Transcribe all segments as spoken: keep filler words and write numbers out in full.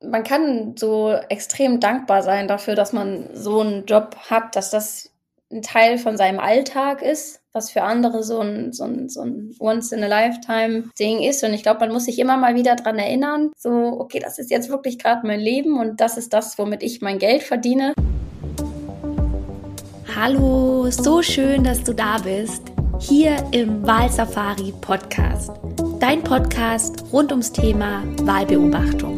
man kann so extrem dankbar sein dafür, dass man so einen Job hat, dass das ein Teil von seinem Alltag ist, was für andere so ein, so ein, so ein Once-in-a-Lifetime-Ding ist. Und ich glaube, man muss sich immer mal wieder dran erinnern, so, okay, das ist jetzt wirklich gerade mein Leben und das ist das, womit ich mein Geld verdiene. Hallo, so schön, dass du da bist, hier im Wahlsafari Podcast. Dein Podcast rund ums Thema Wahlbeobachtung.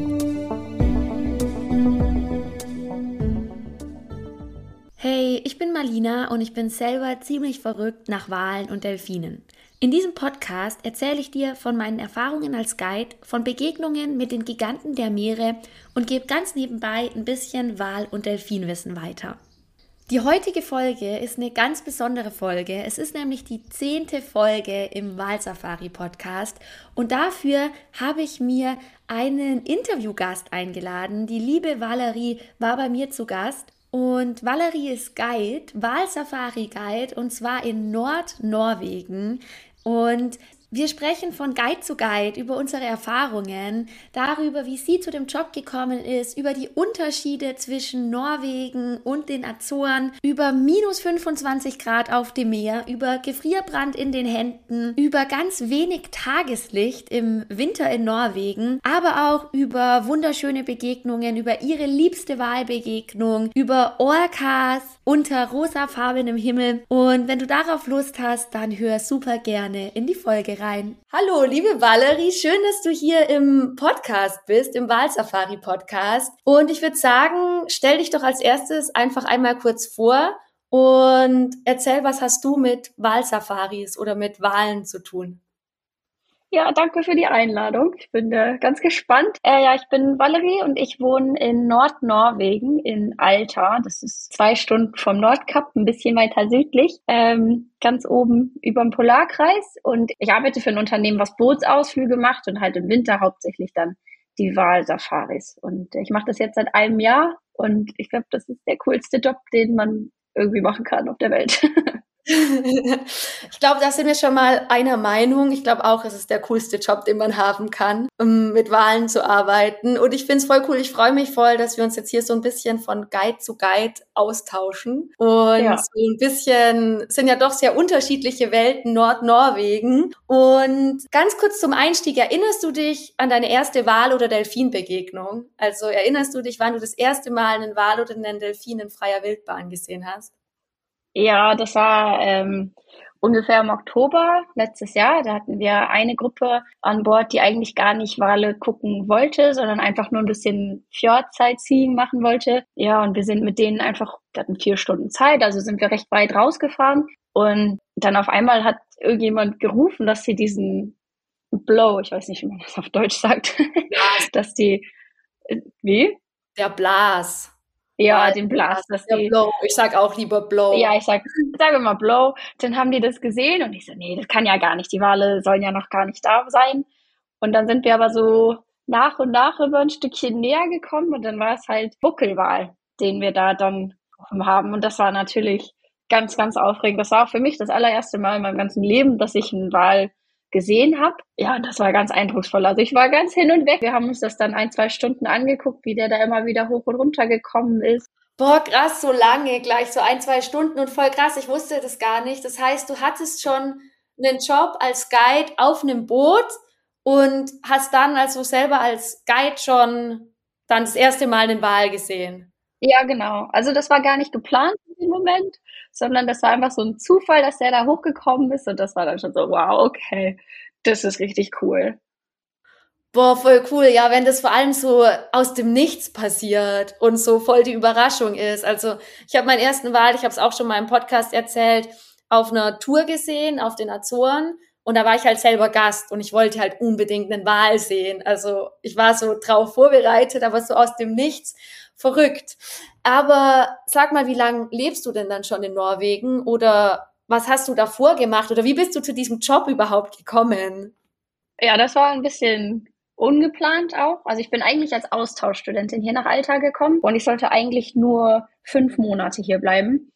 Hey, ich bin Marlina und ich bin selber ziemlich verrückt nach Walen und Delfinen. In diesem Podcast erzähle ich dir von meinen Erfahrungen als Guide, von Begegnungen mit den Giganten der Meere und gebe ganz nebenbei ein bisschen Wal- und Delfinwissen weiter. Die heutige Folge ist eine ganz besondere Folge. Es ist nämlich die zehnte Folge im Wahlsafari-Podcast und dafür habe ich mir einen Interviewgast eingeladen. Die liebe Valerie war bei mir zu Gast und Valerie ist Guide, Wahlsafari-Guide und zwar in Nordnorwegen und wir sprechen von Guide zu Guide über unsere Erfahrungen, darüber, wie sie zu dem Job gekommen ist, über die Unterschiede zwischen Norwegen und den Azoren, über minus fünfundzwanzig Grad auf dem Meer, über Gefrierbrand in den Händen, über ganz wenig Tageslicht im Winter in Norwegen, aber auch über wunderschöne Begegnungen, über ihre liebste Walbegegnung, über Orcas unter rosafarbenem Himmel. Und wenn du darauf Lust hast, dann hör super gerne in die Folge rein. Hallo, liebe Valerie, schön, dass du hier im Podcast bist, im Wahlsafari-Podcast. Und ich würde sagen, stell dich doch als erstes einfach einmal kurz vor und erzähl, was hast du mit Wahlsafaris oder mit Walen zu tun? Ja, danke für die Einladung. Ich bin äh, ganz gespannt. Äh, ja, ich bin Valerie und ich wohne in Nordnorwegen in Alta. Das ist zwei Stunden vom Nordkap, ein bisschen weiter südlich, ähm, ganz oben über dem Polarkreis. Und ich arbeite für ein Unternehmen, was Bootsausflüge macht und halt im Winter hauptsächlich dann die Walsafaris. Und ich mache das jetzt seit einem Jahr und ich glaube, das ist der coolste Job, den man irgendwie machen kann auf der Welt. Ich glaube, da sind wir schon mal einer Meinung. Ich glaube auch, es ist der coolste Job, den man haben kann, um mit Walen zu arbeiten. Und ich finde es voll cool. Ich freue mich voll, dass wir uns jetzt hier so ein bisschen von Guide zu Guide austauschen. Und Ja. so ein bisschen sind ja doch sehr unterschiedliche Welten Nordnorwegen. Und ganz kurz zum Einstieg, erinnerst du dich an deine erste Wal- oder Delfinbegegnung? Also erinnerst du dich, wann du das erste Mal einen Wal oder einen Delfin in freier Wildbahn gesehen hast? Ja, das war ähm, ungefähr im Oktober letztes Jahr. Da hatten wir eine Gruppe an Bord, die eigentlich gar nicht Wale gucken wollte, sondern einfach nur ein bisschen Fjord-Sightseeing machen wollte. Ja, und wir sind mit denen einfach, wir hatten vier Stunden Zeit, also sind wir recht weit rausgefahren. Und dann auf einmal hat irgendjemand gerufen, dass sie diesen Blow, ich weiß nicht, wie man das auf Deutsch sagt, dass die, äh, wie? Der Blas. Ja, Wal- den Blast, dass Der die, Blow. Ich sag auch lieber Blow. ja, ich sag, sage mal Blow. Dann haben die das gesehen und ich so, nee, das kann ja gar nicht. Die Wale sollen ja noch gar nicht da sein. Und dann sind wir aber so nach und nach über ein Stückchen näher gekommen und dann war es halt Buckelwal, den wir da dann haben. Und das war natürlich ganz, ganz aufregend. Das war auch für mich das allererste Mal in meinem ganzen Leben, dass ich einen Wal gesehen habe. Ja, und das war ganz eindrucksvoll. Also ich war ganz hin und weg. Wir haben uns das dann ein, zwei Stunden angeguckt, wie der da immer wieder hoch und runter gekommen ist. Boah, krass, so lange, gleich so ein, zwei Stunden und voll krass, ich wusste das gar nicht. Das heißt, du hattest schon einen Job als Guide auf einem Boot und hast dann also selber als Guide schon dann das erste Mal einen Wal gesehen. Ja, genau. Also das war gar nicht geplant in dem Moment, sondern das war einfach so ein Zufall, dass der da hochgekommen ist und das war dann schon so, wow, okay, das ist richtig cool. Boah, voll cool. Ja, wenn das vor allem so aus dem Nichts passiert und so voll die Überraschung ist. Also ich habe meinen ersten Wal, ich habe es auch schon mal im Podcast erzählt, auf einer Tour gesehen, auf den Azoren. Und da war ich halt selber Gast und ich wollte halt unbedingt einen Wal sehen. Also ich war so drauf vorbereitet, aber so aus dem Nichts verrückt. Aber sag mal, wie lange lebst du denn dann schon in Norwegen? Oder was hast du davor gemacht? Oder wie bist du zu diesem Job überhaupt gekommen? Ja, das war ein bisschen ungeplant auch. Also ich bin eigentlich als Austauschstudentin hier nach Alta gekommen und ich sollte eigentlich nur fünf Monate hier bleiben.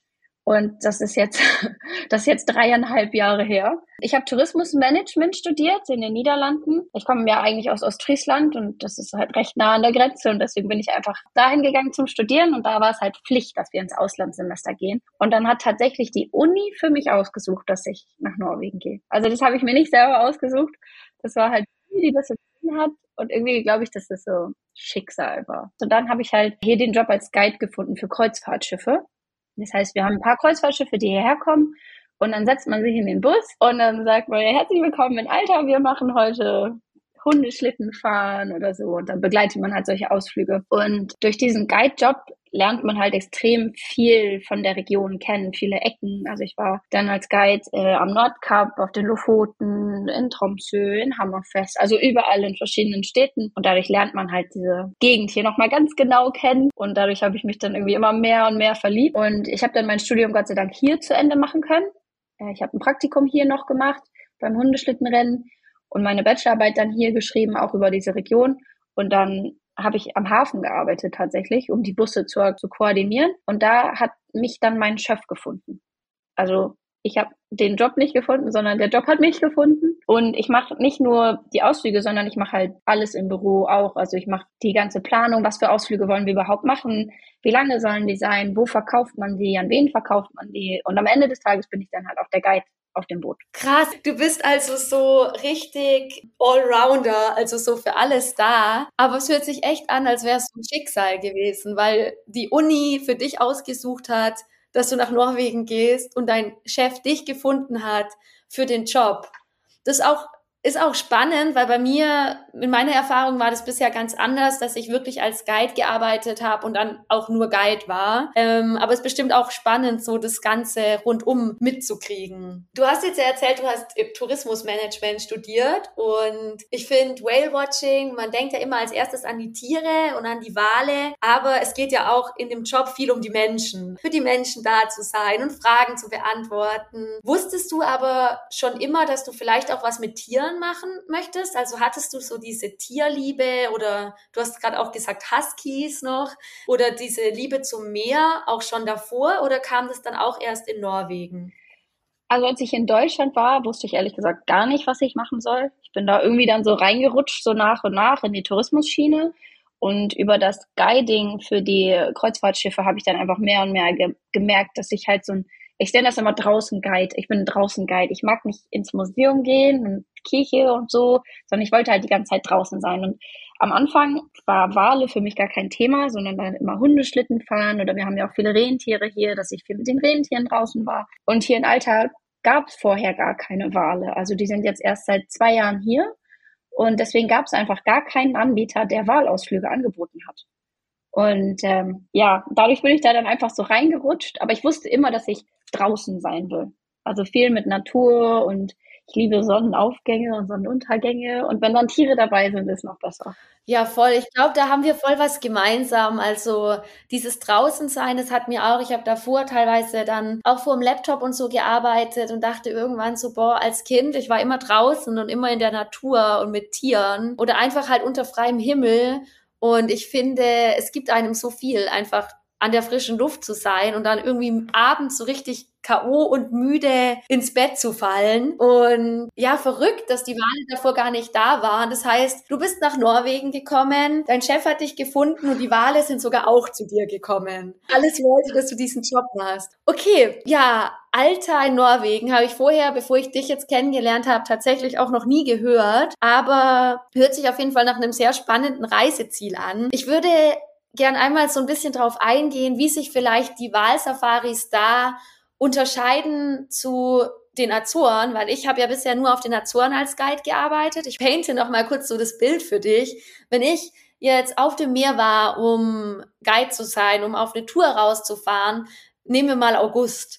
Und das ist jetzt, das ist jetzt dreieinhalb Jahre her. Ich habe Tourismusmanagement studiert in den Niederlanden. Ich komme ja eigentlich aus Ostfriesland und das ist halt recht nah an der Grenze und deswegen bin ich einfach dahin gegangen zum Studieren und da war es halt Pflicht, dass wir ins Auslandssemester gehen. Und dann hat tatsächlich die Uni für mich ausgesucht, dass ich nach Norwegen gehe. Also das habe ich mir nicht selber ausgesucht. Das war halt die, die das entschieden hat und irgendwie glaube ich, dass das so Schicksal war. Und dann habe ich halt hier den Job als Guide gefunden für Kreuzfahrtschiffe. Das heißt, wir haben ein paar Kreuzfahrtschiffe, die hierher kommen und dann setzt man sich in den Bus und dann sagt man, ja, herzlich willkommen in Alter, wir machen heute Hundeschlitten fahren oder so und dann begleitet man halt solche Ausflüge. Und durch diesen Guide-Job lernt man halt extrem viel von der Region kennen, viele Ecken. Also ich war dann als Guide äh, am Nordkap, auf den Lofoten, in Tromsø, in Hammerfest, also überall in verschiedenen Städten. Und dadurch lernt man halt diese Gegend hier nochmal ganz genau kennen. Und dadurch habe ich mich dann irgendwie immer mehr und mehr verliebt. Und ich habe dann mein Studium Gott sei Dank hier zu Ende machen können. Äh, ich habe ein Praktikum hier noch gemacht beim Hundeschlittenrennen und meine Bachelorarbeit dann hier geschrieben, auch über diese Region. Und dann habe ich am Hafen gearbeitet tatsächlich, um die Busse zu, zu koordinieren. Und da hat mich dann mein Chef gefunden. Also ich habe den Job nicht gefunden, sondern der Job hat mich gefunden. Und ich mache nicht nur die Ausflüge, sondern ich mache halt alles im Büro auch. Also ich mache die ganze Planung, was für Ausflüge wollen wir überhaupt machen, wie lange sollen die sein, wo verkauft man die, an wen verkauft man die. Und am Ende des Tages bin ich dann halt auch der Guide auf dem Boot. Krass, du bist also so richtig Allrounder, also so für alles da. Aber es hört sich echt an, als wäre es so ein Schicksal gewesen, weil die Uni für dich ausgesucht hat, dass du nach Norwegen gehst und dein Chef dich gefunden hat für den Job. Das ist auch Ist auch spannend, weil bei mir, in meiner Erfahrung war das bisher ganz anders, dass ich wirklich als Guide gearbeitet habe und dann auch nur Guide war. Ähm, aber es ist bestimmt auch spannend, so das Ganze rundum mitzukriegen. Du hast jetzt ja erzählt, du hast Tourismusmanagement studiert und ich finde Whale-Watching, man denkt ja immer als erstes an die Tiere und an die Wale, aber es geht ja auch in dem Job viel um die Menschen. Für die Menschen da zu sein und Fragen zu beantworten. Wusstest du aber schon immer, dass du vielleicht auch was mit Tieren machen möchtest? Also hattest du so diese Tierliebe oder du hast gerade auch gesagt Huskies noch oder diese Liebe zum Meer auch schon davor oder kam das dann auch erst in Norwegen? Also als ich in Deutschland war, wusste ich ehrlich gesagt gar nicht, was ich machen soll. Ich bin da irgendwie dann so reingerutscht, so nach und nach in die Tourismusschiene. Und über das Guiding für die Kreuzfahrtschiffe habe ich dann einfach mehr und mehr ge- gemerkt, dass ich halt so ein, ich nenne das immer draußen Guide. Ich bin draußen Guide. Ich mag nicht ins Museum gehen und Kirche und so, sondern ich wollte halt die ganze Zeit draußen sein. Und am Anfang war Wale für mich gar kein Thema, sondern dann immer Hundeschlitten fahren oder wir haben ja auch viele Rentiere hier, dass ich viel mit den Rentieren draußen war. Und hier in Alta gab es vorher gar keine Wale. Also die sind jetzt erst seit zwei Jahren hier und deswegen gab es einfach gar keinen Anbieter, der Walausflüge angeboten hat. Und ähm, ja, dadurch bin ich da dann einfach so reingerutscht, aber ich wusste immer, dass ich draußen sein will. Also viel mit Natur und ich liebe Sonnenaufgänge und Sonnenuntergänge und wenn dann Tiere dabei sind, ist noch besser. Ja, voll. Ich glaube, da haben wir voll was gemeinsam. Also dieses Draußensein, das hat mir auch, ich habe davor teilweise dann auch vor dem Laptop und so gearbeitet und dachte irgendwann so, boah, als Kind, ich war immer draußen und immer in der Natur und mit Tieren oder einfach halt unter freiem Himmel. Und ich finde, es gibt einem so viel, einfach an der frischen Luft zu sein und dann irgendwie abends so richtig K O und müde ins Bett zu fallen. Und ja, verrückt, dass die Wale davor gar nicht da waren. Das heißt, du bist nach Norwegen gekommen, dein Chef hat dich gefunden und die Wale sind sogar auch zu dir gekommen. Alles wollte, dass du diesen Job machst. Okay, ja, Alta in Norwegen habe ich vorher, bevor ich dich jetzt kennengelernt habe, tatsächlich auch noch nie gehört. Aber hört sich auf jeden Fall nach einem sehr spannenden Reiseziel an. Ich würde gern einmal so ein bisschen drauf eingehen, wie sich vielleicht die Walsafaris da unterscheiden zu den Azoren, weil ich habe ja bisher nur auf den Azoren als Guide gearbeitet. Ich painte noch mal kurz so das Bild für dich. Wenn ich jetzt auf dem Meer war, um Guide zu sein, um auf eine Tour rauszufahren, nehmen wir mal August,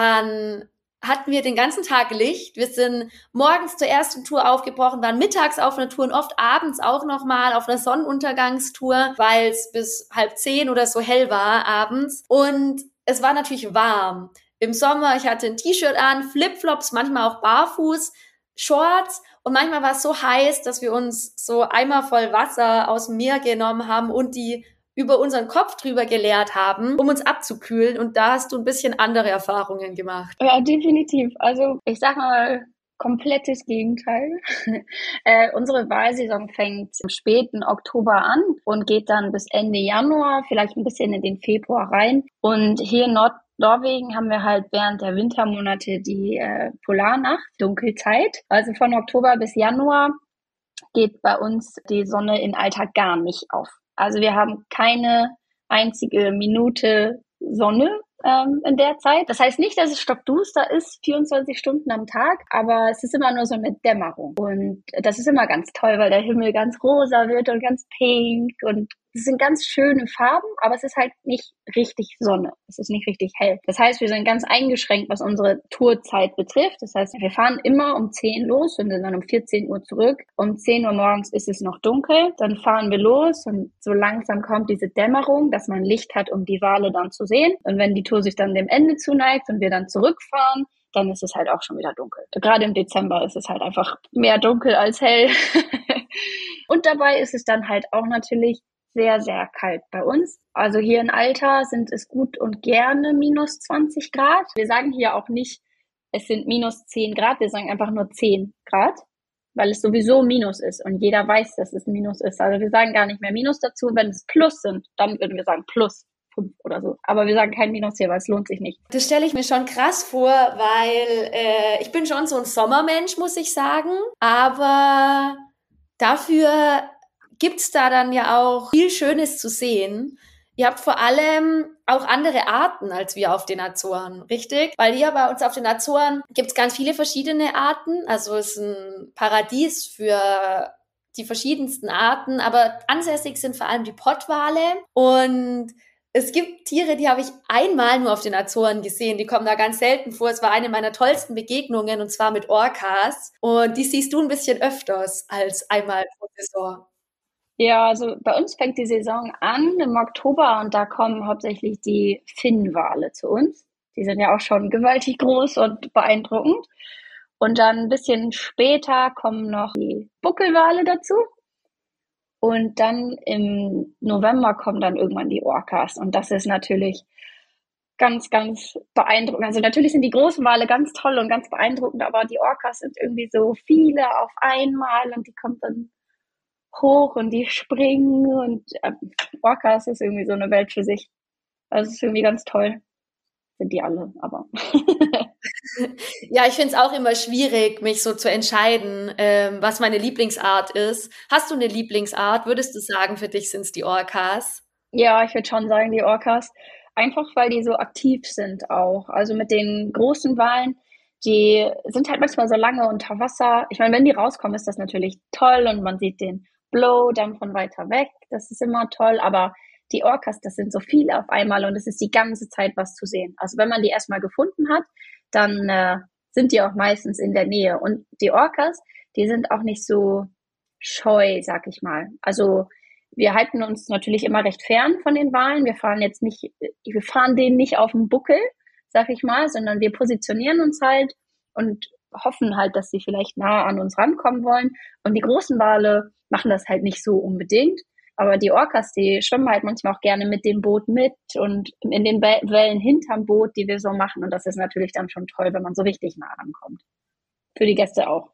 dann hatten wir den ganzen Tag Licht. Wir sind morgens zur ersten Tour aufgebrochen, waren mittags auf einer Tour und oft abends auch nochmal auf einer Sonnenuntergangstour, weil es bis halb zehn oder so hell war abends. Und es war natürlich warm. Im Sommer, ich hatte ein T-Shirt an, Flipflops, manchmal auch barfuß, Shorts und manchmal war es so heiß, dass wir uns so Eimer voll Wasser aus dem Meer genommen haben und die über unseren Kopf drüber geleert haben, um uns abzukühlen. Und da hast du ein bisschen andere Erfahrungen gemacht. Ja, definitiv. Also ich sag mal, komplettes Gegenteil. äh, unsere Wahlsaison fängt im späten Oktober an und geht dann bis Ende Januar, vielleicht ein bisschen in den Februar rein. Und hier in Nord Norwegen haben wir halt während der Wintermonate die äh, Polarnacht, Dunkelzeit. Also von Oktober bis Januar geht bei uns die Sonne in Alltag gar nicht auf. Also wir haben keine einzige Minute Sonne ähm, in der Zeit. Das heißt nicht, dass es stockduster ist, vierundzwanzig Stunden am Tag, aber es ist immer nur so eine Dämmerung. Und das ist immer ganz toll, weil der Himmel ganz rosa wird und ganz pink und es sind ganz schöne Farben, aber es ist halt nicht richtig Sonne. Es ist nicht richtig hell. Das heißt, wir sind ganz eingeschränkt, was unsere Tourzeit betrifft. Das heißt, wir fahren immer um zehn los und sind dann um vierzehn Uhr zurück. Um zehn Uhr morgens ist es noch dunkel. Dann fahren wir los und so langsam kommt diese Dämmerung, dass man Licht hat, um die Wale dann zu sehen. Und wenn die Tour sich dann dem Ende zuneigt und wir dann zurückfahren, dann ist es halt auch schon wieder dunkel. Gerade im Dezember ist es halt einfach mehr dunkel als hell. Und dabei ist es dann halt auch natürlich sehr, sehr kalt bei uns. Also hier in Alta sind es gut und gerne minus zwanzig Grad. Wir sagen hier auch nicht, es sind minus zehn Grad, wir sagen einfach nur zehn Grad, weil es sowieso Minus ist und jeder weiß, dass es Minus ist. Also wir sagen gar nicht mehr Minus dazu. Wenn es Plus sind, dann würden wir sagen Plus fünf oder so. Aber wir sagen kein Minus hier, weil es lohnt sich nicht. Das stelle ich mir schon krass vor, weil äh, ich bin schon so ein Sommermensch, muss ich sagen. Aber dafür gibt's da dann ja auch viel Schönes zu sehen. Ihr habt vor allem auch andere Arten als wir auf den Azoren, richtig? Weil hier bei uns auf den Azoren gibt's ganz viele verschiedene Arten. Also es ist ein Paradies für die verschiedensten Arten, aber ansässig sind vor allem die Pottwale. Und es gibt Tiere, die habe ich einmal nur auf den Azoren gesehen. Die kommen da ganz selten vor. Es war eine meiner tollsten Begegnungen und zwar mit Orcas. Und die siehst du ein bisschen öfters als einmal pro Saison. Ja, also bei uns fängt die Saison an im Oktober und da kommen hauptsächlich die Finnwale zu uns. Die sind ja auch schon gewaltig groß und beeindruckend. Und dann ein bisschen später kommen noch die Buckelwale dazu. Und dann im November kommen dann irgendwann die Orcas. Und das ist natürlich ganz, ganz beeindruckend. Also natürlich sind die großen Wale ganz toll und ganz beeindruckend, aber die Orcas sind irgendwie so viele auf einmal und die kommen dann hoch und die springen und äh, Orcas ist irgendwie so eine Welt für sich. Also es ist irgendwie ganz toll. Sind die alle, aber. Ja, ich finde es auch immer schwierig, mich so zu entscheiden, ähm, was meine Lieblingsart ist. Hast du eine Lieblingsart? Würdest du sagen, für dich sind es die Orcas? Ja, ich würde schon sagen, die Orcas. Einfach, weil die so aktiv sind auch. Also mit den großen Walen, die sind halt manchmal so lange unter Wasser. Ich meine, wenn die rauskommen, ist das natürlich toll und man sieht den Blow dann von weiter weg. Das ist immer toll, aber die Orcas, das sind so viele auf einmal und es ist die ganze Zeit was zu sehen. Also wenn man die erstmal gefunden hat, dann äh, sind die auch meistens in der Nähe. Und die Orcas, die sind auch nicht so scheu, sag ich mal. Also wir halten uns natürlich immer recht fern von den Walen. Wir fahren jetzt nicht, wir fahren denen nicht auf den Buckel, sag ich mal, sondern wir positionieren uns halt und hoffen halt, dass sie vielleicht nah an uns rankommen wollen. Und die großen Wale machen das halt nicht so unbedingt. Aber die Orcas, die schwimmen halt manchmal auch gerne mit dem Boot mit und in den Wellen hinterm Boot, die wir so machen. Und das ist natürlich dann schon toll, wenn man so richtig nah rankommt. Für die Gäste auch.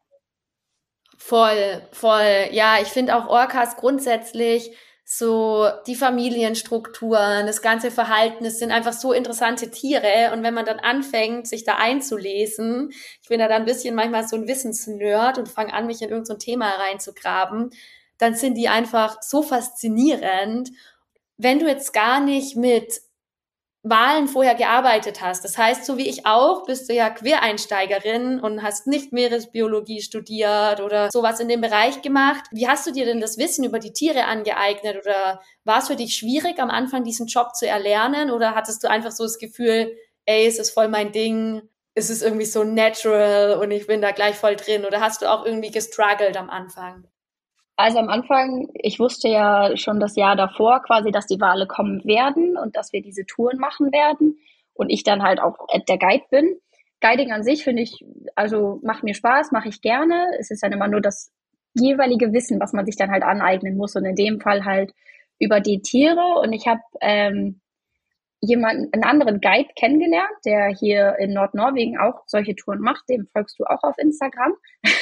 Voll, voll. Ja, ich finde auch Orcas grundsätzlich so die Familienstrukturen, das ganze Verhalten, es sind einfach so interessante Tiere. Und wenn man dann anfängt, sich da einzulesen, ich bin da dann ein bisschen manchmal so ein Wissensnerd und fange an, mich in irgendein so Thema reinzugraben, dann sind die einfach so faszinierend. Wenn du jetzt gar nicht mit Walen vorher gearbeitet hast, das heißt, so wie ich auch, bist du ja Quereinsteigerin und hast nicht Meeresbiologie studiert oder sowas in dem Bereich gemacht. Wie hast du dir denn das Wissen über die Tiere angeeignet oder war es für dich schwierig, am Anfang diesen Job zu erlernen oder hattest du einfach so das Gefühl, ey, es ist voll mein Ding, es ist irgendwie so natural und ich bin da gleich voll drin oder hast du auch irgendwie gestruggelt am Anfang? Also am Anfang, ich wusste ja schon das Jahr davor quasi, dass die Wale kommen werden und dass wir diese Touren machen werden und ich dann halt auch der Guide bin. Guiding an sich finde ich, also macht mir Spaß, mache ich gerne. Es ist dann immer nur das jeweilige Wissen, was man sich dann halt aneignen muss und in dem Fall halt über die Tiere und ich habe ähm, jemanden, einen anderen Guide kennengelernt, der hier in Nordnorwegen auch solche Touren macht. Dem folgst du auch auf Instagram.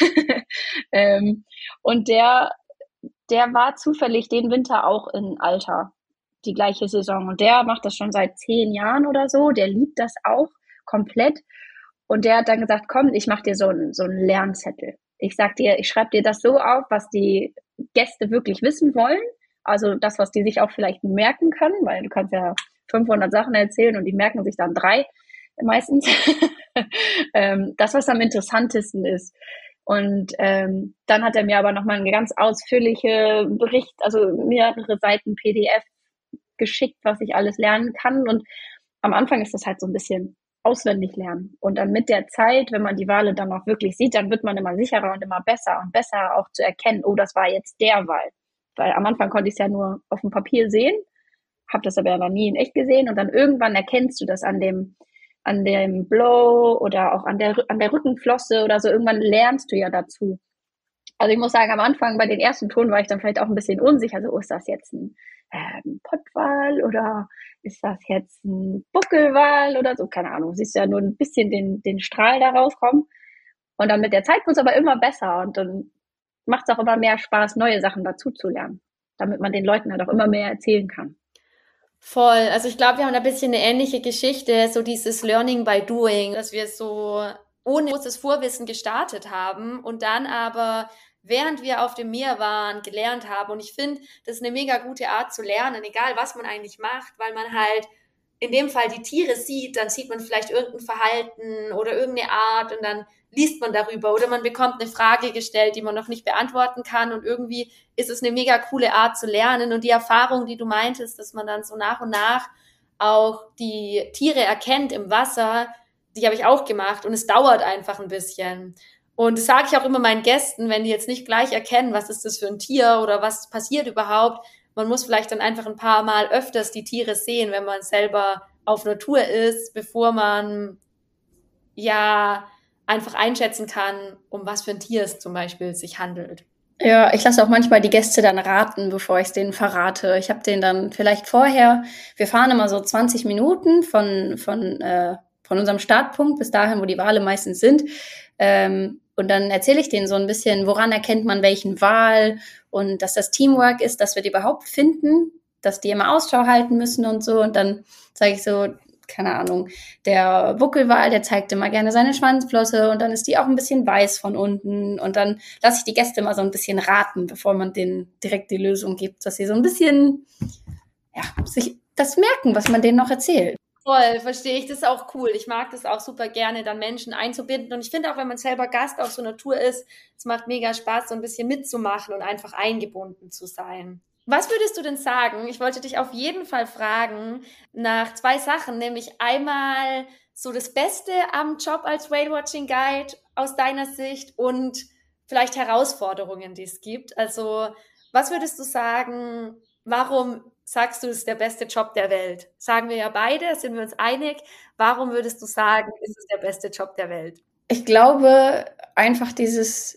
ähm, und der, der war zufällig den Winter auch in Alta, die gleiche Saison. Und der macht das schon seit zehn Jahren oder so. Der liebt das auch komplett. Und der hat dann gesagt, komm, ich mache dir so einen so einen Lernzettel. Ich sag dir, ich schreibe dir das so auf, was die Gäste wirklich wissen wollen. Also das, was die sich auch vielleicht merken können, weil du kannst ja fünfhundert Sachen erzählen und die merken sich dann drei meistens. ähm, das, was am interessantesten ist. Und ähm, dann hat er mir aber nochmal eine ganz ausführliche Bericht, also mehrere Seiten P D F geschickt, was ich alles lernen kann. Und am Anfang ist das halt so ein bisschen auswendig lernen. Und dann mit der Zeit, wenn man die Wale dann auch wirklich sieht, dann wird man immer sicherer und immer besser und besser auch zu erkennen, oh, das war jetzt der Wal. Weil am Anfang konnte ich es ja nur auf dem Papier sehen, habe das aber noch nie in echt gesehen und dann irgendwann erkennst du das an dem an dem Blow oder auch an der an der Rückenflosse oder so. Irgendwann lernst du ja dazu. Also ich muss sagen, am Anfang bei den ersten Touren war ich dann vielleicht auch ein bisschen unsicher. So, oh, ist das jetzt ein ähm, Pottwal oder ist das jetzt ein Buckelwal oder so? Keine Ahnung. Siehst du ja nur ein bisschen den den Strahl da rauskommen. Und dann mit der Zeit wird es aber immer besser und dann macht es auch immer mehr Spaß, neue Sachen dazu zu lernen, damit man den Leuten halt auch immer mehr erzählen kann. Voll. Also ich glaube, wir haben ein bisschen eine ähnliche Geschichte, so dieses Learning by Doing, dass wir so ohne großes Vorwissen gestartet haben und dann aber, während wir auf dem Meer waren, gelernt haben. Und ich finde, das ist eine mega gute Art zu lernen, egal was man eigentlich macht, weil man halt in dem Fall die Tiere sieht, dann sieht man vielleicht irgendein Verhalten oder irgendeine Art und dann liest man darüber oder man bekommt eine Frage gestellt, die man noch nicht beantworten kann und irgendwie ist es eine mega coole Art zu lernen und die Erfahrung, die du meintest, dass man dann so nach und nach auch die Tiere erkennt im Wasser, die habe ich auch gemacht und es dauert einfach ein bisschen. Und das sage ich auch immer meinen Gästen, wenn die jetzt nicht gleich erkennen, was ist das für ein Tier oder was passiert überhaupt, man muss vielleicht dann einfach ein paar Mal öfters die Tiere sehen, wenn man selber auf Natur ist, bevor man ja einfach einschätzen kann, um was für ein Tier es zum Beispiel sich handelt. Ja, ich lasse auch manchmal die Gäste dann raten, bevor ich es denen verrate. Ich habe denen dann vielleicht vorher, wir fahren immer so zwanzig Minuten von von äh, von unserem Startpunkt bis dahin, wo die Wale meistens sind. Ähm, und dann erzähle ich denen so ein bisschen, woran erkennt man welchen Wal und dass das Teamwork ist, dass wir die überhaupt finden, dass die immer Ausschau halten müssen und so. Und dann sage ich so, keine Ahnung, der Buckelwal, der zeigt immer gerne seine Schwanzflosse und dann ist die auch ein bisschen weiß von unten und dann lasse ich die Gäste mal so ein bisschen raten, bevor man denen direkt die Lösung gibt, dass sie so ein bisschen, ja, sich das merken, was man denen noch erzählt. Voll, verstehe ich. Das ist auch cool. Ich mag das auch super gerne, dann Menschen einzubinden. Und ich finde auch, wenn man selber Gast auf so einer Tour ist, es macht mega Spaß, so ein bisschen mitzumachen und einfach eingebunden zu sein. Was würdest du denn sagen? Ich wollte dich auf jeden Fall fragen nach zwei Sachen, nämlich einmal so das Beste am Job als Whale-Watching Guide aus deiner Sicht und vielleicht Herausforderungen, die es gibt. Also was würdest du sagen, warum sagst du, es ist der beste Job der Welt? Sagen wir ja beide, sind wir uns einig. Warum würdest du sagen, ist es der beste Job der Welt? Ich glaube einfach dieses,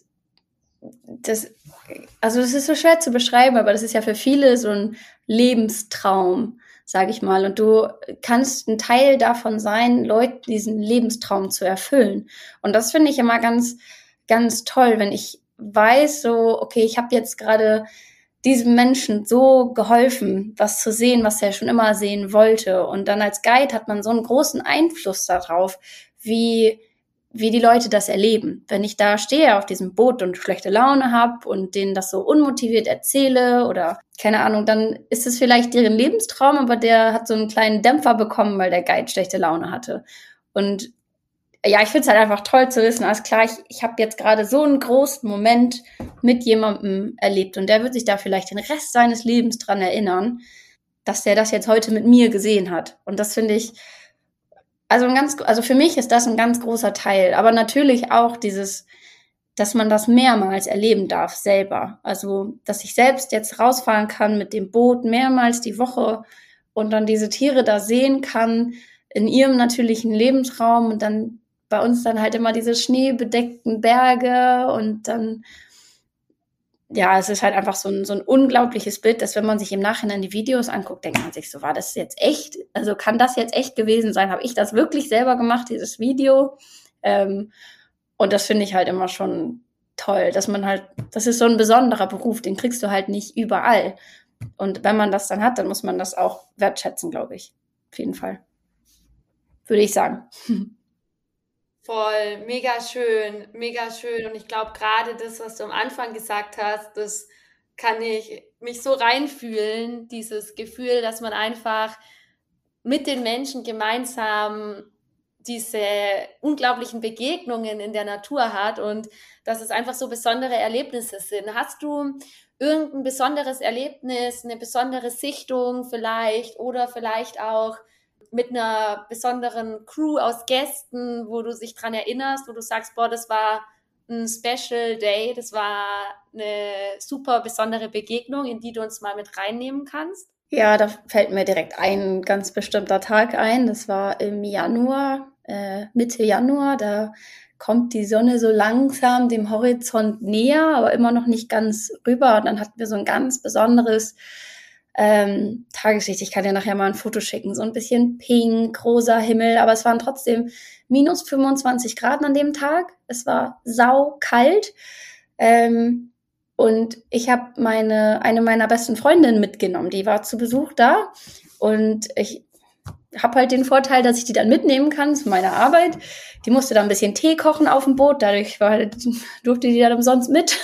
das, also es ist so schwer zu beschreiben, aber das ist ja für viele so ein Lebenstraum, sage ich mal. Und du kannst ein Teil davon sein, Leuten diesen Lebenstraum zu erfüllen. Und das finde ich immer ganz, ganz toll, wenn ich weiß, so, okay, ich habe jetzt gerade diesem Menschen so geholfen, was zu sehen, was er schon immer sehen wollte. Und dann als Guide hat man so einen großen Einfluss darauf, wie wie die Leute das erleben. Wenn ich da stehe auf diesem Boot und schlechte Laune habe und denen das so unmotiviert erzähle oder keine Ahnung, dann ist es vielleicht deren Lebenstraum, aber der hat so einen kleinen Dämpfer bekommen, weil der Guide schlechte Laune hatte. Und ja, ich finde es halt einfach toll zu wissen, alles klar, ich, ich habe jetzt gerade so einen großen Moment mit jemandem erlebt und der wird sich da vielleicht den Rest seines Lebens dran erinnern, dass der das jetzt heute mit mir gesehen hat. Und das finde ich, also ein ganz, also für mich ist das ein ganz großer Teil, aber natürlich auch dieses, dass man das mehrmals erleben darf selber. Also, dass ich selbst jetzt rausfahren kann mit dem Boot mehrmals die Woche und dann diese Tiere da sehen kann in ihrem natürlichen Lebensraum und dann bei uns dann halt immer diese schneebedeckten Berge und dann ja, es ist halt einfach so ein, so ein unglaubliches Bild, dass wenn man sich im Nachhinein die Videos anguckt, denkt man sich so, war das jetzt echt? Also kann das jetzt echt gewesen sein? Habe ich das wirklich selber gemacht, dieses Video? Ähm, und das finde ich halt immer schon toll, dass man halt, das ist so ein besonderer Beruf, den kriegst du halt nicht überall. Und wenn man das dann hat, dann muss man das auch wertschätzen, glaube ich. Auf jeden Fall. Würde ich sagen. Voll, mega schön, mega schön. Und ich glaube, gerade das, was du am Anfang gesagt hast, das kann ich mich so reinfühlen, dieses Gefühl, dass man einfach mit den Menschen gemeinsam diese unglaublichen Begegnungen in der Natur hat und dass es einfach so besondere Erlebnisse sind. Hast du irgendein besonderes Erlebnis, eine besondere Sichtung vielleicht oder vielleicht auch mit einer besonderen Crew aus Gästen, wo du dich dran erinnerst, wo du sagst, boah, das war ein Special Day, das war eine super besondere Begegnung, in die du uns mal mit reinnehmen kannst? Ja, da fällt mir direkt ein ganz bestimmter Tag ein. Das war im Januar, äh, Mitte Januar. Da kommt die Sonne so langsam dem Horizont näher, aber immer noch nicht ganz rüber. Und dann hatten wir so ein ganz besonderes ähm, Tageslicht. Ich kann dir nachher mal ein Foto schicken. So ein bisschen pink, rosa Himmel, aber es waren trotzdem minus fünfundzwanzig Grad an dem Tag. Es war saukalt. Ähm, und ich habe meine eine meiner besten Freundinnen mitgenommen. Die war zu Besuch da. Und ich habe halt den Vorteil, dass ich die dann mitnehmen kann zu meiner Arbeit. Die musste dann ein bisschen Tee kochen auf dem Boot. Dadurch war, durfte die dann umsonst mit.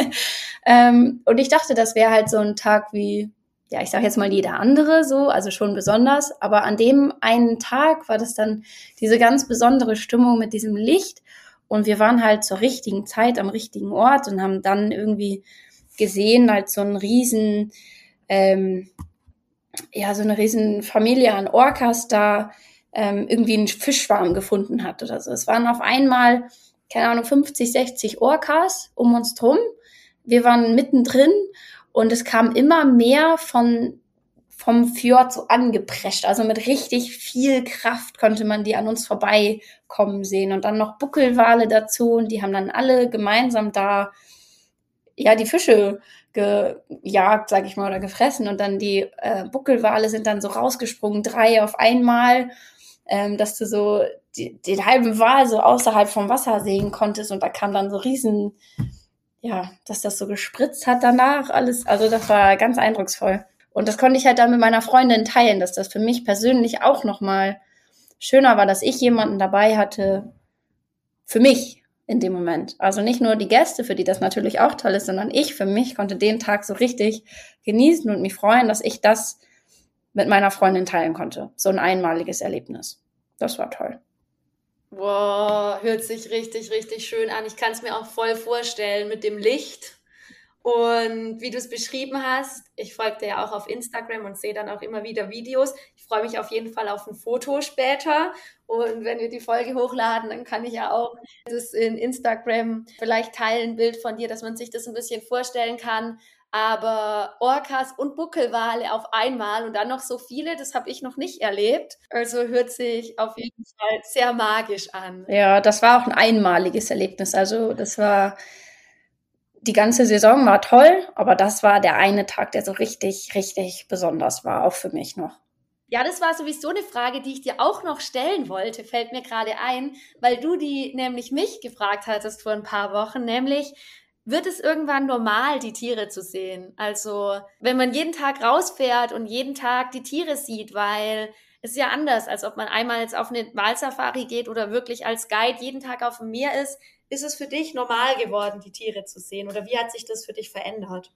ähm, und ich dachte, das wäre halt so ein Tag wie, ja, ich sage jetzt mal jeder andere so, also schon besonders. Aber an dem einen Tag war das dann diese ganz besondere Stimmung mit diesem Licht. Und wir waren halt zur richtigen Zeit am richtigen Ort und haben dann irgendwie gesehen, halt so einen riesen, ähm, ja, so eine riesen Familie an Orcas da ähm, irgendwie einen Fischschwarm gefunden hat oder so. Es waren auf einmal, keine Ahnung, fünfzig, sechzig Orcas um uns drum. Wir waren mittendrin und es kam immer mehr von vom Fjord so angeprescht. Also mit richtig viel Kraft konnte man die an uns vorbeikommen sehen. Und dann noch Buckelwale dazu. Und die haben dann alle gemeinsam da, ja, die Fische gejagt, sag ich mal, oder gefressen. Und dann die äh, Buckelwale sind dann so rausgesprungen, drei auf einmal, ähm, dass du so die, den halben Wal so außerhalb vom Wasser sehen konntest. Und da kam dann so riesen, ja, dass das so gespritzt hat danach alles. Also das war ganz eindrucksvoll. Und das konnte ich halt dann mit meiner Freundin teilen, dass das für mich persönlich auch nochmal schöner war, dass ich jemanden dabei hatte für mich in dem Moment. Also nicht nur die Gäste, für die das natürlich auch toll ist, sondern ich für mich konnte den Tag so richtig genießen und mich freuen, dass ich das mit meiner Freundin teilen konnte. So ein einmaliges Erlebnis. Das war toll. Wow, hört sich richtig, richtig schön an. Ich kann es mir auch voll vorstellen mit dem Licht. Und wie du es beschrieben hast, ich folge dir ja auch auf Instagram und sehe dann auch immer wieder Videos. Ich freue mich auf jeden Fall auf ein Foto später. Und wenn wir die Folge hochladen, dann kann ich ja auch das in Instagram vielleicht teilen, ein Bild von dir, dass man sich das ein bisschen vorstellen kann. Aber Orcas und Buckelwale auf einmal und dann noch so viele, das habe ich noch nicht erlebt. Also hört sich auf jeden Fall sehr magisch an. Ja, das war auch ein einmaliges Erlebnis. Also das war... Die ganze Saison war toll, aber das war der eine Tag, der so richtig, richtig besonders war, auch für mich noch. Ja, das war sowieso eine Frage, die ich dir auch noch stellen wollte, fällt mir gerade ein, weil du die nämlich mich gefragt hattest vor ein paar Wochen, nämlich, wird es irgendwann normal, die Tiere zu sehen? Also, wenn man jeden Tag rausfährt und jeden Tag die Tiere sieht, weil es ist ja anders, als ob man einmal jetzt auf eine Walsafari geht oder wirklich als Guide jeden Tag auf dem Meer ist. Ist es für dich normal geworden, die Tiere zu sehen? Oder wie hat sich das für dich verändert?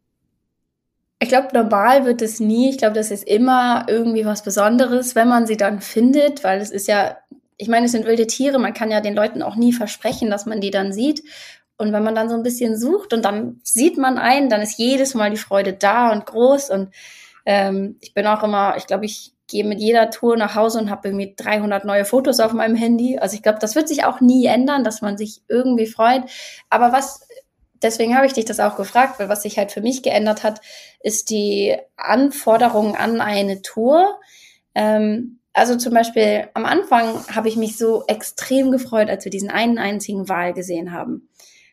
Ich glaube, normal wird es nie. Ich glaube, das ist immer irgendwie was Besonderes, wenn man sie dann findet, weil es ist ja, ich meine, es sind wilde Tiere, man kann ja den Leuten auch nie versprechen, dass man die dann sieht. Und wenn man dann so ein bisschen sucht und dann sieht man einen, dann ist jedes Mal die Freude da und groß. Und ähm, ich bin auch immer, ich glaube, ich gehe mit jeder Tour nach Hause und habe irgendwie dreihundert neue Fotos auf meinem Handy. Also ich glaube, das wird sich auch nie ändern, dass man sich irgendwie freut. Aber was, deswegen habe ich dich das auch gefragt, weil was sich halt für mich geändert hat, ist die Anforderung an eine Tour. Ähm, also zum Beispiel am Anfang habe ich mich so extrem gefreut, als wir diesen einen einzigen Wal gesehen haben.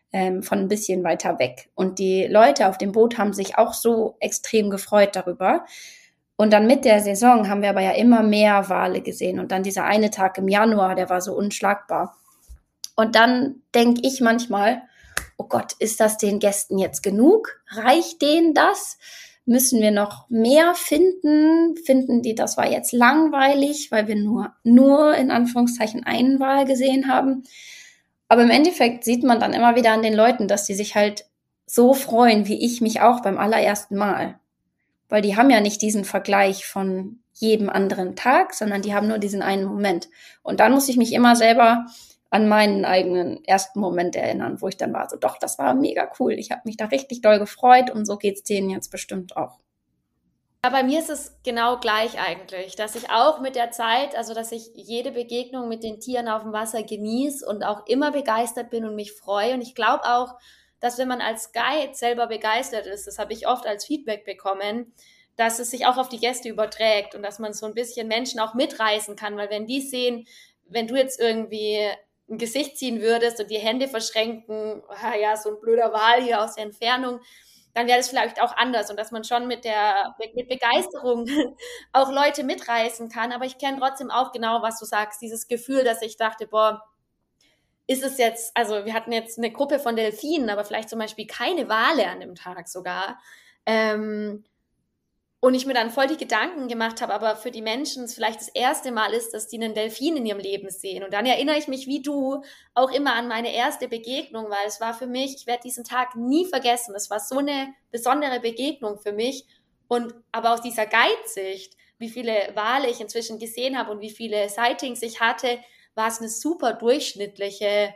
ähm, von ein bisschen weiter weg. Und die Leute auf dem Boot haben sich auch so extrem gefreut darüber. Und dann mit der Saison haben wir aber ja immer mehr Wale gesehen. Und dann dieser eine Tag im Januar, der war so unschlagbar. Und dann denke ich manchmal, oh Gott, ist das den Gästen jetzt genug? Reicht denen das? Müssen wir noch mehr finden? Finden die, das war jetzt langweilig, weil wir nur, nur in Anführungszeichen einen Wal gesehen haben? Aber im Endeffekt sieht man dann immer wieder an den Leuten, dass die sich halt so freuen, wie ich mich auch beim allerersten Mal. Weil die haben ja nicht diesen Vergleich von jedem anderen Tag, sondern die haben nur diesen einen Moment. Und dann muss ich mich immer selber an meinen eigenen ersten Moment erinnern, wo ich dann war so, doch, das war mega cool. Ich habe mich da richtig doll gefreut und so geht's denen jetzt bestimmt auch. Ja, bei mir ist es genau gleich eigentlich, dass ich auch mit der Zeit, also dass ich jede Begegnung mit den Tieren auf dem Wasser genieße und auch immer begeistert bin und mich freue. Und ich glaube auch, dass wenn man als Guide selber begeistert ist, das habe ich oft als Feedback bekommen, dass es sich auch auf die Gäste überträgt und dass man so ein bisschen Menschen auch mitreißen kann, weil wenn die sehen, wenn du jetzt irgendwie ein Gesicht ziehen würdest und die Hände verschränken, ah ja, so ein blöder Wal hier aus der Entfernung, dann wäre das vielleicht auch anders und dass man schon mit der mit Begeisterung auch Leute mitreißen kann. Aber ich kenne trotzdem auch genau, was du sagst, dieses Gefühl, dass ich dachte, boah, ist es jetzt, also wir hatten jetzt eine Gruppe von Delfinen, aber vielleicht zum Beispiel keine Wale an dem Tag sogar. Ähm, Und ich mir dann voll die Gedanken gemacht habe, aber für die Menschen es vielleicht das erste Mal ist, dass die einen Delfin in ihrem Leben sehen. Und dann erinnere ich mich wie du auch immer an meine erste Begegnung, weil es war für mich, ich werde diesen Tag nie vergessen. Es war so eine besondere Begegnung für mich. Und aber aus dieser Guide-Sicht, wie viele Wale ich inzwischen gesehen habe und wie viele Sightings ich hatte, war es eine super durchschnittliche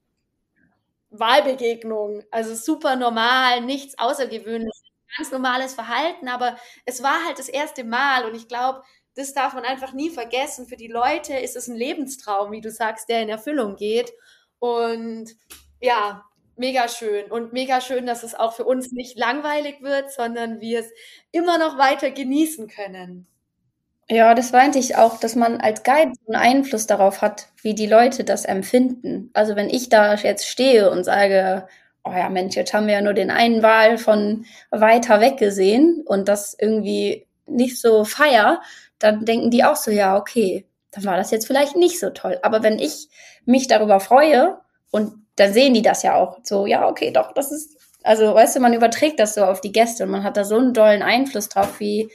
Walbegegnung. Also super normal, nichts Außergewöhnliches. Ganz normales Verhalten, aber es war halt das erste Mal und ich glaube, das darf man einfach nie vergessen. Für die Leute ist es ein Lebenstraum, wie du sagst, der in Erfüllung geht und ja, mega schön und mega schön, dass es auch für uns nicht langweilig wird, sondern wir es immer noch weiter genießen können. Ja, das meinte ich auch, dass man als Guide so einen Einfluss darauf hat, wie die Leute das empfinden. Also wenn ich da jetzt stehe und sage, oh ja, Mensch, jetzt haben wir ja nur den einen Wal von weiter weg gesehen und das irgendwie nicht so feier, dann denken die auch so, ja, okay, dann war das jetzt vielleicht nicht so toll. Aber wenn ich mich darüber freue und dann sehen die das ja auch so, ja, okay, doch, das ist, also weißt du, man überträgt das so auf die Gäste und man hat da so einen dollen Einfluss drauf, wie,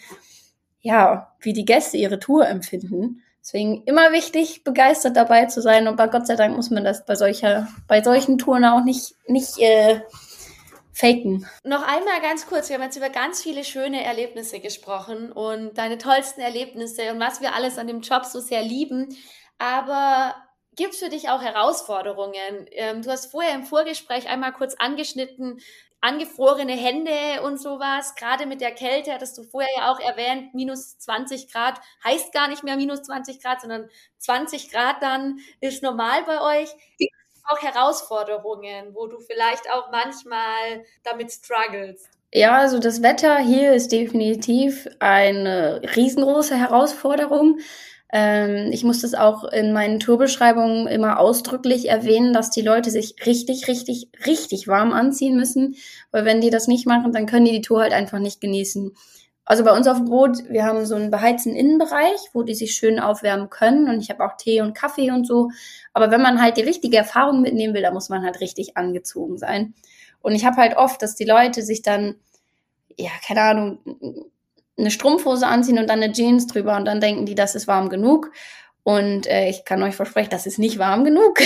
ja, wie die Gäste ihre Tour empfinden. Deswegen immer wichtig, begeistert dabei zu sein. Und bei Gott sei Dank muss man das bei solcher, bei solchen Touren auch nicht, nicht äh, faken. Noch einmal ganz kurz, wir haben jetzt über ganz viele schöne Erlebnisse gesprochen und deine tollsten Erlebnisse und was wir alles an dem Job so sehr lieben. Aber gibt es für dich auch Herausforderungen? Ähm, du hast vorher im Vorgespräch einmal kurz angeschnitten, angefrorene Hände und sowas, gerade mit der Kälte, hattest du vorher ja auch erwähnt, minus zwanzig Grad, heißt gar nicht mehr minus zwanzig Grad, sondern zwanzig Grad dann ist normal bei euch. Gibt es auch Herausforderungen, wo du vielleicht auch manchmal damit struggles? Ja, also das Wetter hier ist definitiv eine riesengroße Herausforderung. Ähm, ich muss das auch in meinen Tourbeschreibungen immer ausdrücklich erwähnen, dass die Leute sich richtig, richtig, richtig warm anziehen müssen, weil wenn die das nicht machen, dann können die die Tour halt einfach nicht genießen. Also bei uns auf dem Boot, wir haben so einen beheizten Innenbereich, wo die sich schön aufwärmen können und ich habe auch Tee und Kaffee und so. Aber wenn man halt die richtige Erfahrung mitnehmen will, dann muss man halt richtig angezogen sein. Und ich habe halt oft, dass die Leute sich dann, ja, keine Ahnung, eine Strumpfhose anziehen und dann eine Jeans drüber und dann denken die, das ist warm genug. Und äh, ich kann euch versprechen, das ist nicht warm genug.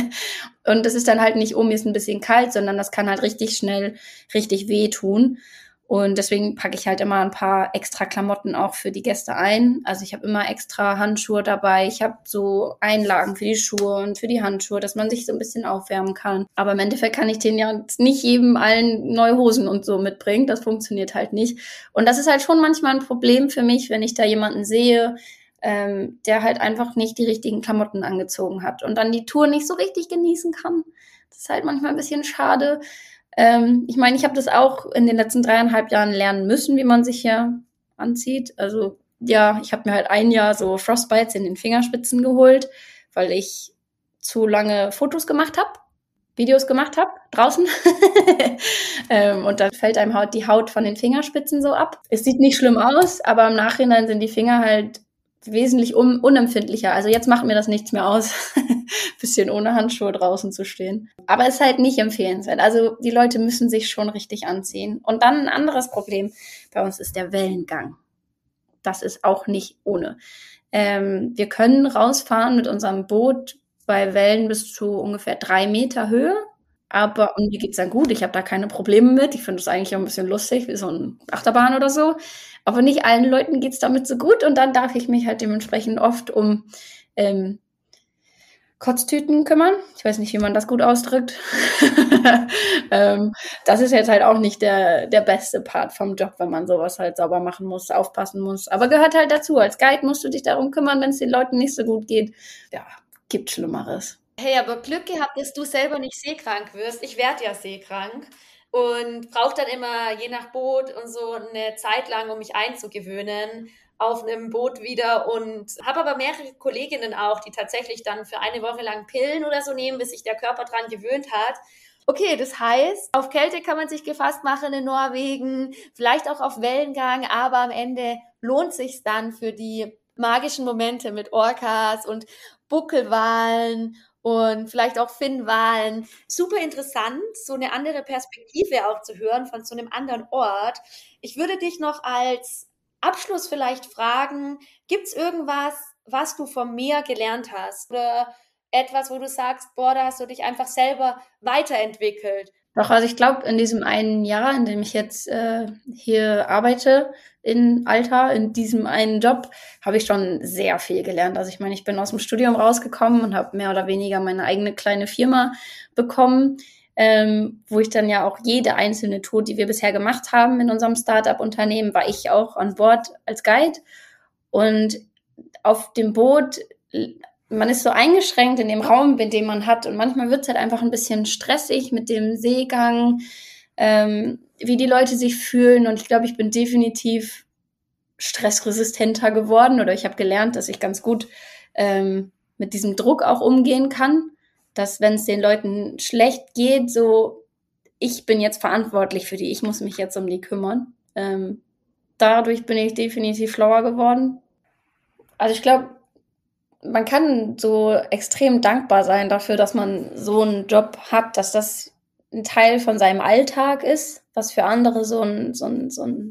Und das ist dann halt nicht, oh, mir ist ein bisschen kalt, sondern das kann halt richtig schnell richtig wehtun. Und deswegen packe ich halt immer ein paar extra Klamotten auch für die Gäste ein. Also ich habe immer extra Handschuhe dabei. Ich habe so Einlagen für die Schuhe und für die Handschuhe, dass man sich so ein bisschen aufwärmen kann. Aber im Endeffekt kann ich denen ja nicht jedem allen neue Hosen und so mitbringen. Das funktioniert halt nicht. Und das ist halt schon manchmal ein Problem für mich, wenn ich da jemanden sehe, ähm, der halt einfach nicht die richtigen Klamotten angezogen hat und dann die Tour nicht so richtig genießen kann. Das ist halt manchmal ein bisschen schade. Ähm, ich meine, ich habe das auch in den letzten dreieinhalb Jahren lernen müssen, wie man sich hier anzieht. Also ja, ich habe mir halt ein Jahr so Frostbites in den Fingerspitzen geholt, weil ich zu lange Fotos gemacht habe. Videos gemacht habe, draußen. ähm, und dann fällt einem Haut, die Haut von den Fingerspitzen so ab. Es sieht nicht schlimm aus, aber im Nachhinein sind die Finger halt wesentlich un- unempfindlicher. Also jetzt macht mir das nichts mehr aus, bisschen ohne Handschuhe draußen zu stehen. Aber es ist halt nicht empfehlenswert. Also die Leute müssen sich schon richtig anziehen. Und dann ein anderes Problem bei uns ist der Wellengang. Das ist auch nicht ohne. Ähm, wir können rausfahren mit unserem Boot bei Wellen bis zu ungefähr drei Meter Höhe. Aber, und mir geht's dann gut, ich habe da keine Probleme mit. Ich finde es eigentlich auch ein bisschen lustig, wie so eine Achterbahn oder so. Aber nicht allen Leuten geht's damit so gut. Und dann darf ich mich halt dementsprechend oft um ähm, Kotztüten kümmern. Ich weiß nicht, wie man das gut ausdrückt. ähm, das ist jetzt halt auch nicht der, der beste Part vom Job, wenn man sowas halt sauber machen muss, aufpassen muss. Aber gehört halt dazu. Als Guide musst du dich darum kümmern, wenn es den Leuten nicht so gut geht. Ja, gibt Schlimmeres. Hey, aber Glück gehabt, dass du selber nicht seekrank wirst. Ich werde ja seekrank und brauche dann immer, je nach Boot und so, eine Zeit lang, um mich einzugewöhnen auf einem Boot wieder, und habe aber mehrere Kolleginnen auch, die tatsächlich dann für eine Woche lang Pillen oder so nehmen, bis sich der Körper dran gewöhnt hat. Okay, das heißt, auf Kälte kann man sich gefasst machen in Norwegen, vielleicht auch auf Wellengang, aber am Ende lohnt sich's dann für die magischen Momente mit Orcas und Buckelwalen und vielleicht auch Finnwalen. Super interessant, so eine andere Perspektive auch zu hören von so einem anderen Ort. Ich würde dich noch als Abschluss vielleicht fragen, gibt's irgendwas, was du vom Meer gelernt hast? Oder etwas, wo du sagst, boah, da hast du dich einfach selber weiterentwickelt? Doch, also ich glaube, in diesem einen Jahr, in dem ich jetzt äh, hier arbeite, in Alta, in diesem einen Job, habe ich schon sehr viel gelernt. Also ich meine, ich bin aus dem Studium rausgekommen und habe mehr oder weniger meine eigene kleine Firma bekommen, ähm, wo ich dann ja auch jede einzelne Tour, die wir bisher gemacht haben in unserem Startup-Unternehmen, war ich auch an Bord als Guide. Und auf dem Boot, man ist so eingeschränkt in dem Raum, in dem man hat. Und manchmal wird es halt einfach ein bisschen stressig mit dem Seegang, ähm, wie die Leute sich fühlen. Und ich glaube, ich bin definitiv stressresistenter geworden, oder ich habe gelernt, dass ich ganz gut ähm, mit diesem Druck auch umgehen kann, dass wenn es den Leuten schlecht geht, so, ich bin jetzt verantwortlich für die, ich muss mich jetzt um die kümmern. Ähm, dadurch bin ich definitiv schlauer geworden. Also ich glaube, man kann so extrem dankbar sein dafür, dass man so einen Job hat, dass das ein Teil von seinem Alltag ist, was für andere so ein, so ein, so ein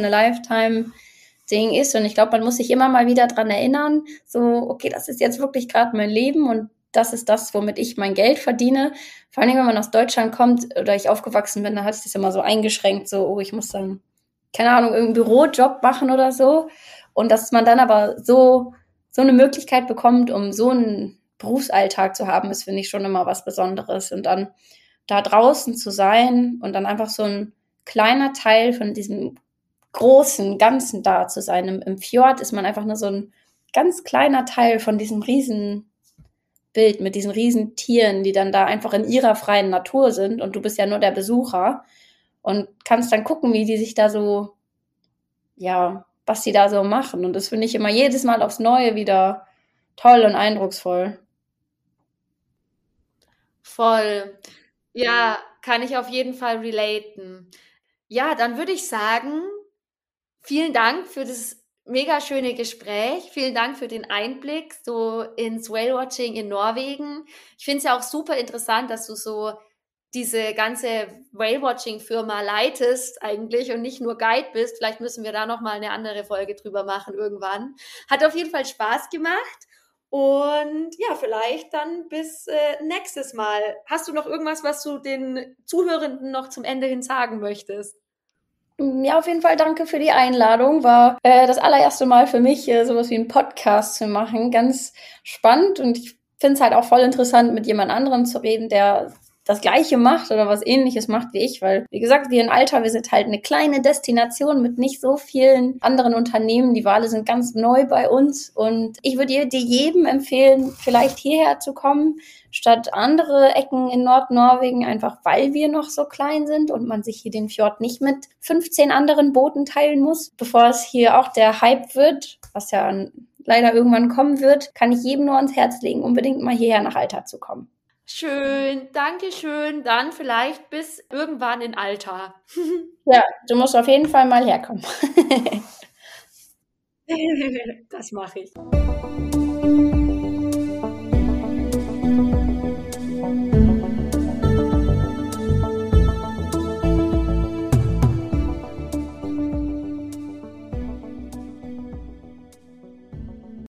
Once-in-a-Lifetime-Ding ist. Und ich glaube, man muss sich immer mal wieder dran erinnern, so, okay, das ist jetzt wirklich gerade mein Leben und das ist das, womit ich mein Geld verdiene. Vor allem, wenn man aus Deutschland kommt oder ich aufgewachsen bin, da hatte ich das immer so eingeschränkt, so, oh, ich muss dann, keine Ahnung, irgendeinen Bürojob machen oder so. Und dass man dann aber so, so eine Möglichkeit bekommt, um so einen Berufsalltag zu haben, ist, finde ich, schon immer was Besonderes. Und dann da draußen zu sein und dann einfach so ein kleiner Teil von diesem großen Ganzen da zu sein. Im, im Fjord ist man einfach nur so ein ganz kleiner Teil von diesem riesen Bild mit diesen riesen Tieren, die dann da einfach in ihrer freien Natur sind und du bist ja nur der Besucher und kannst dann gucken, wie die sich da so, ja, was die da so machen. Und das finde ich immer jedes Mal aufs Neue wieder toll und eindrucksvoll. Voll. Ja, kann ich auf jeden Fall relaten. Ja, dann würde ich sagen, vielen Dank für das mega schöne Gespräch. Vielen Dank für den Einblick so ins Whale-Watching in Norwegen. Ich finde es ja auch super interessant, dass du so diese ganze Whale-Watching-Firma leitest eigentlich und nicht nur Guide bist. Vielleicht müssen wir da nochmal eine andere Folge drüber machen irgendwann. Hat auf jeden Fall Spaß gemacht. Und ja, vielleicht dann bis äh, nächstes Mal. Hast du noch irgendwas, was du den Zuhörenden noch zum Ende hin sagen möchtest? Ja, auf jeden Fall danke für die Einladung. War äh, das allererste Mal für mich, äh, sowas wie einen Podcast zu machen. Ganz spannend und ich finde es halt auch voll interessant, mit jemand anderem zu reden, der das Gleiche macht oder was Ähnliches macht wie ich, weil, wie gesagt, wir in Alta, wir sind halt eine kleine Destination mit nicht so vielen anderen Unternehmen. Die Wale sind ganz neu bei uns und ich würde dir jedem empfehlen, vielleicht hierher zu kommen, statt andere Ecken in Nordnorwegen, einfach weil wir noch so klein sind und man sich hier den Fjord nicht mit fünfzehn anderen Booten teilen muss. Bevor es hier auch der Hype wird, was ja leider irgendwann kommen wird, kann ich jedem nur ans Herz legen, unbedingt mal hierher nach Alta zu kommen. Schön, danke schön. Dann vielleicht bis irgendwann in Alter. Ja, du musst auf jeden Fall mal herkommen. Das mache ich.